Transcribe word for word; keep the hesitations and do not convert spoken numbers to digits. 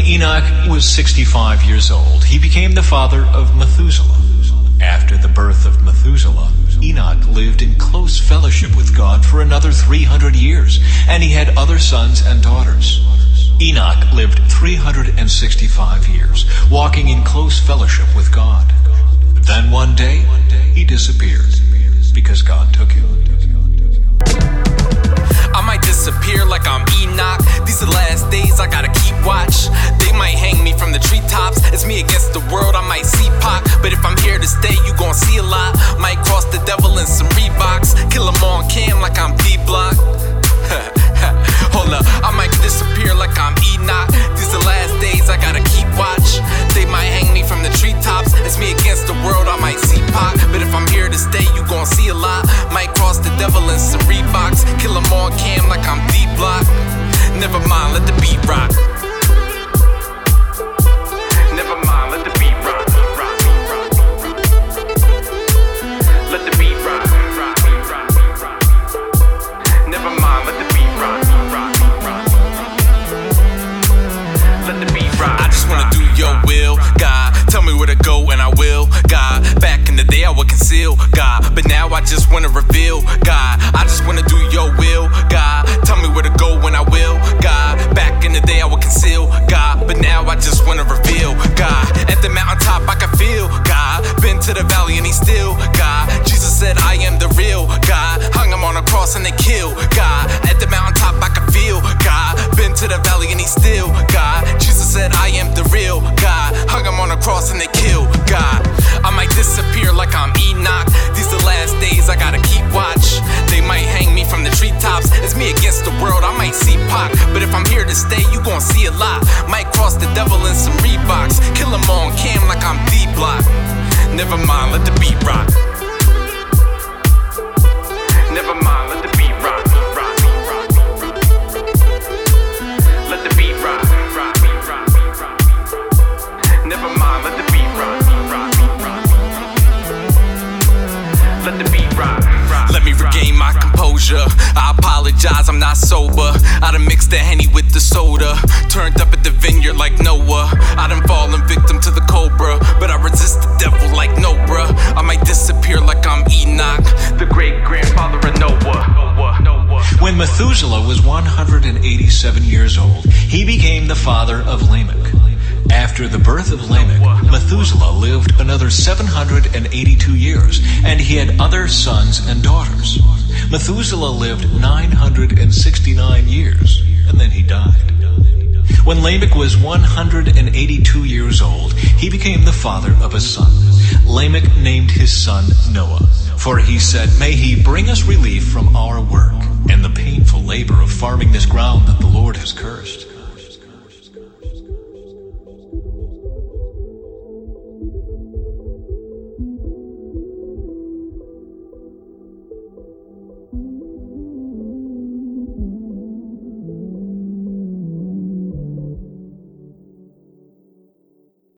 Enoch was sixty-five years old, he became the father of Methuselah. After the birth of Methuselah, Enoch lived in close fellowship with God for another three hundred years, and he had other sons and daughters. Enoch lived three hundred sixty-five years, walking in close fellowship with God. Then one day, he disappeared, because God took him. I might disappear like I'm Enoch. These are the last days, I gotta keep watch. They might hang me from the treetops. It's me against the world, I might see Pac. But if I'm here to stay, you gon' see a lot. Might cross the devil in some Reeboks. Kill him on cam like I'm D-Block. Hold up, I might disappear like I'm Enoch. These are the last days, I gotta keep watch. They might hang me from the treetops. It's me against the world, I might see Pac. But if I'm here to stay, you gon' see a lot. Might cross the devil in some Reeboks. Kill him on cam like I'm D-Block. Never mind, let the beat rock. Never mind, let the beat rock. Let the beat rock. Never mind, let the beat rock. Let the beat rock. I just wanna do your will, God. Tell me where to go and I will, God. Back in the day I would conceal, God, but now I just wanna reveal, God. I just wanna do your will, God. Tell me where to go and I will, God. Back in the day I would conceal, God, but now I just wanna reveal, God. At the mountaintop I can feel, God. Been to the valley and he still, God. Jesus said I am the real, God. Hung him on a cross and they killed, God. At the mountaintop I can feel, God. Been to the valley and he still, God. Jesus said I am the real, God. Hung him on a cross and they killed, God. I might disappear like I'm Enoch. These are the last days, I gotta keep watch. They might hang me from the treetops. It's me against the world, I might see Pac. But if I'm here to stay, you gon' see a lot. Might cross the devil in some Reeboks. Kill him on cam like I'm D-Block. Never mind, let the beat rock. Never mind, let the beat rock. Let the beat rock. Never mind, let the beat rock. Let the beat rock. Let me regain my composure. I apologize, I'm not sober. I done mixed the Henny with the soda. Turned up at the vineyard like Noah. I done fallen victim to the cobra, but I resist the devil like no bruh. I might disappear like I'm Enoch, the great grandfather of Noah. Noah. When Methuselah was one hundred eighty-seven years old, he became the father of Lamech. After the birth of Lamech, Methuselah lived another seven hundred eighty-two years, and he had other sons and daughters. Methuselah lived nine hundred sixty-nine years, and then he died. When Lamech was one hundred eighty-two years old, he became the father of a son. Lamech named his son Noah, for he said, "May he bring us relief from our work and the painful labor of farming this ground that the Lord has cursed."